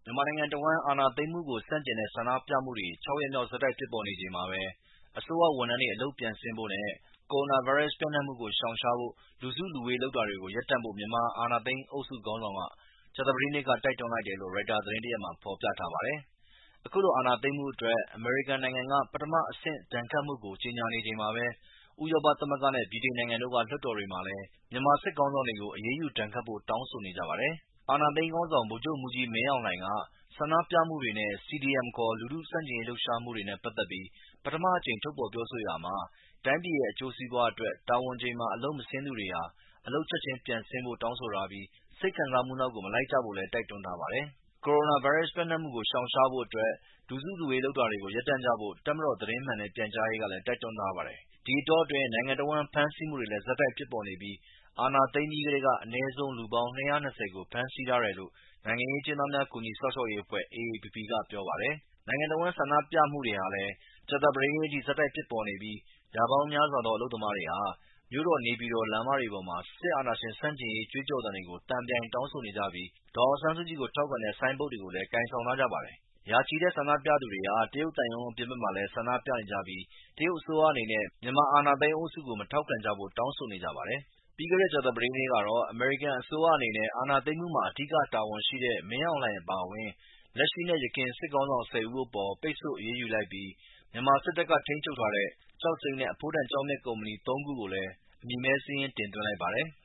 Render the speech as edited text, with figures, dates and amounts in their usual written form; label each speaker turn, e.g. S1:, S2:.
S1: မြန်မာနိုင်ငံတဝန်း အာဏာသိမ်းမှုကို ဆန့်ကျင်တဲ့ ဆန္ဒပြမှုတွေ ၆ ရက်မြောက် ဆက်တိုက်ဖြစ်ပေါ်နေချိန်မှာပဲ အစိုးရဝန်ထမ်းတွေ အလုပ်ပြန်ဆင်းဖို့နဲ့ ကိုရိုနာဗိုင်းရပ်စ် ပျံ့နှံ့မှုကို ရှောင်ရှားဖို့ လူစုလူဝေးလုပ်တာတွေကို ရပ်တန့်ဖို့ မြန်မာအာဏာသိမ်းအုပ်စုခေါင်းဆောင်က ကြာသပတေးနေ့က တိုက်တွန်းလိုက်တယ်လို့ ရိုက်တာသတင်းတရပ်မှာ ဖော်ပြထားပါတယ်။ အခုလို အာဏာသိမ်းမှုအတွက် အမေရိကန်နိုင်ငံက ပထမအဆင့် ဒဏ်ခတ်မှုကို ကြေညာနေချိန်မှာပဲ ဥရောပသမဂ္ဂနဲ့ ဗြိတိန်နိုင်ငံတို့က လွှတ်တော်တွေမှာလည်း မြန်မာစစ်ခေါင်းဆောင်တွေကို အရေးယူဒဏ်ခတ်ဖို့ တောင်းဆိုနေကြပါတယ်။ အာဏာသိမ်းခေါင်းဆောင် ဗိုလ်ချုပ်မှူးကြီး မင်းအောင်လှိုင်က ဆန္ဒပြမှုတွေနဲ့ CDM ခေါ် လူထုဆန့်ကျင်ရေးလှုပ်ရှားမှုတွေနဲ့ ပတ်သက်ပြီး ပထမအကြိမ် ထုတ်ဖော်ပြောဆိုရာမှာ တိုင်းပြည်ရဲ့ အကျိုးစီးပွားအတွက် တာဝန်ချိန်မှာ အလုပ်မဆင်းသူတွေဟာ အလုပ်ချက်ချင်းပြန်ဆင်းဖို့ တောင်းဆိုထားပြီး စိတ်ခံစားမှုနောက်ကို မလိုက်ကြဖို့လည်း တိုက်တွန်းထားပါတယ်။ ကိုရိုနာဗိုင်းရပ်စ် ပျံ့နှံ့မှုကို ရှောင်ရှားဖို့အတွက် လူစုလူဝေးလုပ်တာတွေကို ရပ်တန့်ကြဖို့ တပ်မတော် သတင်းမှန်နဲ့ပြန်ကြားရေးကလည်း တိုက်တွန်းထားပါတယ်။ ဒီအတောအတွင်း နိုင်ငံတဝန်း ဖမ်းဆီးမှုတွေလည်း ဆက်တိုက်ဖြစ်ပေါ်နေပြီး အာဏာသိမ်းပြီးကတည်းက အနည်းဆုံး လူပေါင်း ၂၂၀ ကို ဖမ်းဆီးထားတယ်လို့ နိုင်ငံရေးအကျဉ်းသားများ ကူညီစောင့်ရှောက်ရေးအဖွဲ့ AAPP က ပြောပါတယ်။ နိုင်ငံတဝန်း ဆန္ဒပြမှုတွေဟာလည်း ကြာသပတေးနေ့အထိ ဆက်တိုက်ဖြစ်ပေါ်နေပြီး ရာပေါင်းများစွာသော အလုပ်သမားတွေဟာ မြို့တော် နေပြည်တော် လမ်းမတွေပေါ်မှာ စစ်အာဏာရှင်ဆန့်ကျင်ရေး ကြွေးကြော်သံတွေကို သံပြိုင်တောင်းဆိုနေကြပြီး ဒေါ်အောင်ဆန်းစုကြည်ကို ထောက်ခံတဲ့ ဆိုင်းဘုတ်တွေကိုလည်း ကိုင်ဆောင်ထားကြပါတယ်။ ရာချီတဲ့ ဆန္ဒပြသူတွေဟာ တရုတ်သံရုံးအပြင်ဘက်မှာလည်း ဆန္ဒပြနေကြပြီး တရုတ်အစိုးရအနေနဲ့ မြန်မာအာဏာသိမ်းအုပ်စုကို မထောက်ခံကြဖို့ တောင်းဆိုနေကြပါတယ်။ ပြီးခဲ့တဲ့ ကြာသပတေးနေ့ကတော့ အမေရိကန်အစိုးရအနေနဲ့ အာဏာသိမ်းမှုမှာ အဓိကတာဝန်ရှိတဲ့ မင်းအောင်လှိုင်အပါအဝင် လက်ရှိနဲ့ ယခင် စစ်ခေါင်းဆောင် ၁၀ ဦးအပေါ် ပိတ်ဆို့အရေးယူလိုက်ပြီး မြန်မာစစ်တပ်က ထိန်းချုပ်ထားတဲ့ ကျောက်စိမ်းနဲ့ အဖိုးတန်ကျောက်မျက်ကုမ္ပဏီ ၃ ခုကိုလည်း အမည်မည်းစာရင်း တင်သွင်းလိုက်ပါတယ်